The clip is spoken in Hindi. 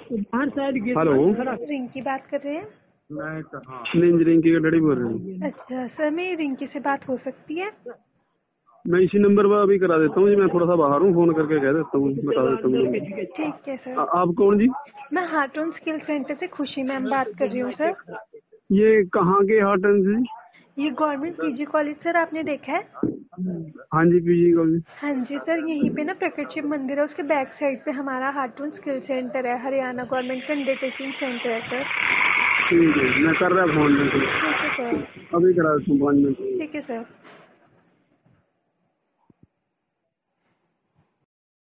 हेलो, रिंकी बात कर रहे हैं? नहीं रिंकी का डैडी बोल रहे हैं। अच्छा सर, मेरी रिंकी से बात हो सकती है? मैं इसी नंबर पर अभी करा देता हूँ जी। मैं थोड़ा सा बाहर हूँ, फोन करके कह देता हूँ, बता देता हूँ। ठीक है सर। आप कौन जी? मैं हार्ट ऑन स्किल सेंटर से खुशी मैम बात कर रही हूँ सर। ये कहाँ के हार्ट एंड जी? ये गवर्नमेंट पीजी कॉलेज सर, आपने देखा है? हाँ जी, पीजी कॉलेज। हाँ जी सर, यहीं पे ना प्रकट शिव मंदिर है, उसके बैक साइड पे हमारा हार्ट ऑन स्किल सेंटर है, हरियाणा गवर्नमेंट का अंडरटेकिंग सेंटर है सर। ठीक है, मैं कर रहा फोन। ठीक है सर। अभी करा देता हूँ 5 मिनट। ठीक है सर।